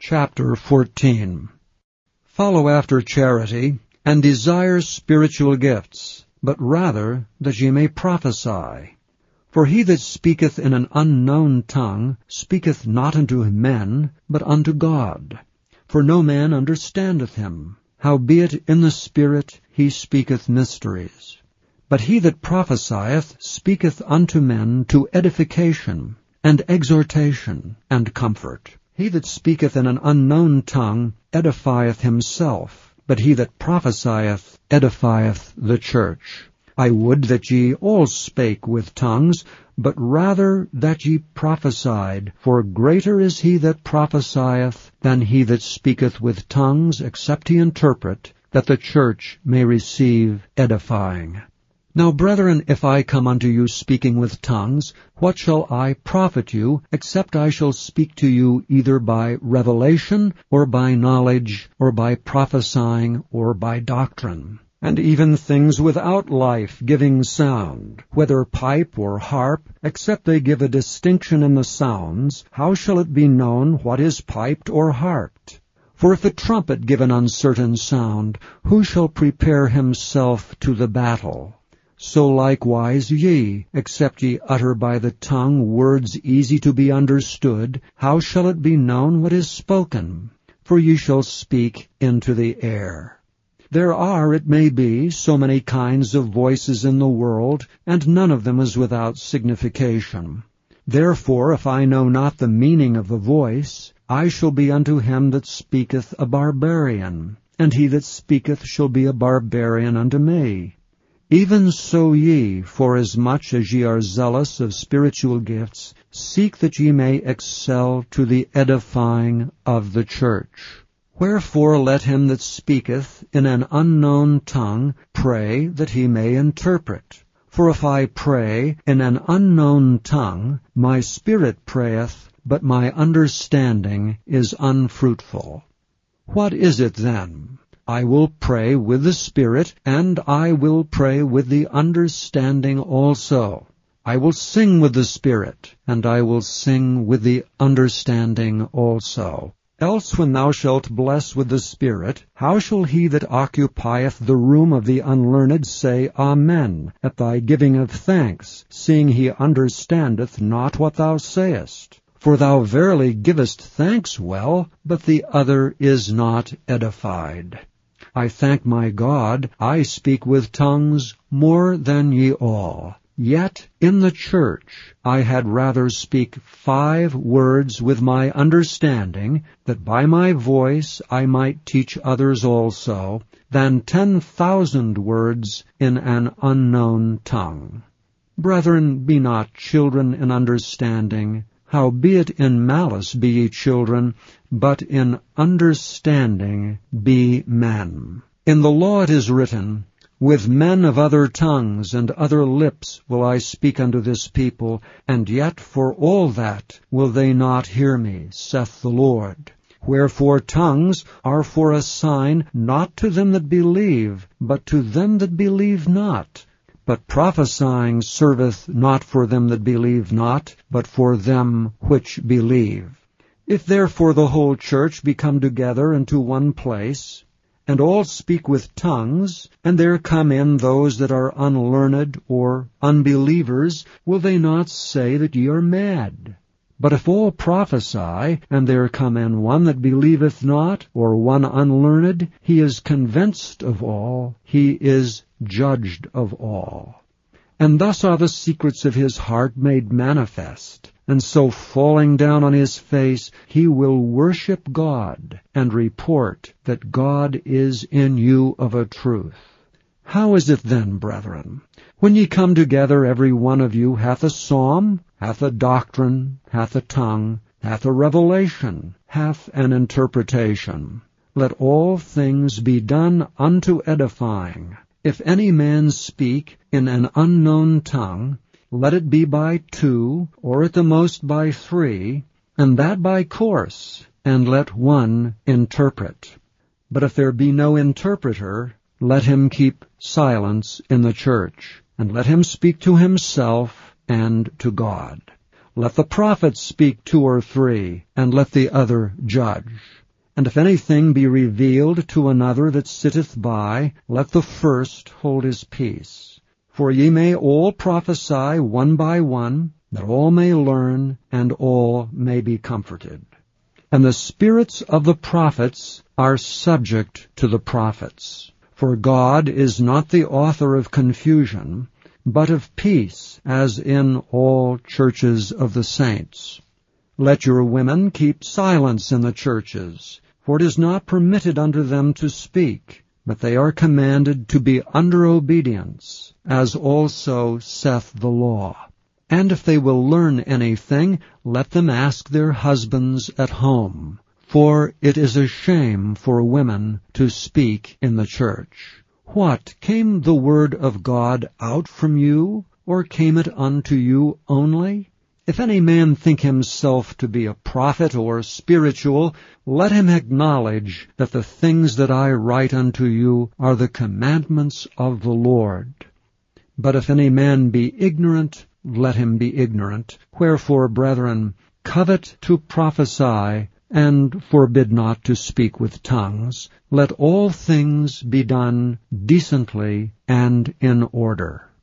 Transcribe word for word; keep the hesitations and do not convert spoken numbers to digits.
Chapter fourteen. Follow after charity, and desire spiritual gifts, but rather that ye may prophesy. For he that speaketh in an unknown tongue speaketh not unto men, but unto God. For no man understandeth him, howbeit in the Spirit he speaketh mysteries. But he that prophesieth speaketh unto men to edification, and exhortation, and comfort. He that speaketh in an unknown tongue edifieth himself, but he that prophesieth edifieth the church. I would that ye all spake with tongues, but rather that ye prophesied. For greater is he that prophesieth than he that speaketh with tongues, except he interpret, that the church may receive edifying. Now, brethren, if I come unto you speaking with tongues, what shall I profit you, except I shall speak to you either by revelation, or by knowledge, or by prophesying, or by doctrine? And even things without life-giving sound, whether pipe or harp, except they give a distinction in the sounds, how shall it be known what is piped or harped? For if the trumpet give an uncertain sound, who shall prepare himself to the battle? So likewise ye, except ye utter by the tongue words easy to be understood, how shall it be known what is spoken? For ye shall speak into the air. There are, it may be, so many kinds of voices in the world, and none of them is without signification. Therefore, if I know not the meaning of the voice, I shall be unto him that speaketh a barbarian, and he that speaketh shall be a barbarian unto me. Even so ye, forasmuch as ye are zealous of spiritual gifts, seek that ye may excel to the edifying of the church. Wherefore let him that speaketh in an unknown tongue pray that he may interpret. For if I pray in an unknown tongue, my spirit prayeth, but my understanding is unfruitful. What is it then? I will pray with the Spirit, and I will pray with the understanding also. I will sing with the Spirit, and I will sing with the understanding also. Else when thou shalt bless with the Spirit, how shall he that occupieth the room of the unlearned say Amen at thy giving of thanks, seeing he understandeth not what thou sayest? For thou verily givest thanks well, but the other is not edified. I thank my God, I speak with tongues more than ye all. Yet in the church I had rather speak five words with my understanding, that by my voice I might teach others also, than ten thousand words in an unknown tongue. Brethren, be not children in understanding, howbeit in malice be ye children, but in understanding be men. In the law it is written, With men of other tongues and other lips will I speak unto this people, and yet for all that will they not hear me, saith the Lord. Wherefore tongues are for a sign not to them that believe, but to them that believe not. But prophesying serveth not for them that believe not, but for them which believe. If therefore the whole church be come together into one place, and all speak with tongues, and there come in those that are unlearned or unbelievers, will they not say that ye are mad? But if all prophesy, and there come in one that believeth not, or one unlearned, he is convinced of all, he is judged of all. And thus are the secrets of his heart made manifest. And so falling down on his face, he will worship God, and report that God is in you of a truth. How is it then, brethren? When ye come together, every one of you hath a psalm, hath a doctrine, hath a tongue, hath a revelation, hath an interpretation. Let all things be done unto edifying. If any man speak in an unknown tongue, let it be by two, or at the most by three, and that by course, and let one interpret. But if there be no interpreter, let him keep silence in the church, and let him speak to himself and to God. let the prophets speak two or three, and let the other judge. And if anything be revealed to another that sitteth by, let the first hold his peace. For ye may all prophesy one by one, that all may learn, and all may be comforted. And the spirits of the prophets are subject to the prophets. For God is not the author of confusion, but of peace, as in all churches of the saints. Let your women keep silence in the churches, for it is not permitted unto them to speak, but they are commanded to be under obedience, as also saith the law. And if they will learn anything, let them ask their husbands at home, for it is a shame for women to speak in the church. What, came the word of God out from you, or came it unto you only? If any man think himself to be a prophet or spiritual, let him acknowledge that the things that I write unto you are the commandments of the Lord. But if any man be ignorant, let him be ignorant. Wherefore, brethren, covet to prophesy, and forbid not to speak with tongues. Let all things be done decently and in order.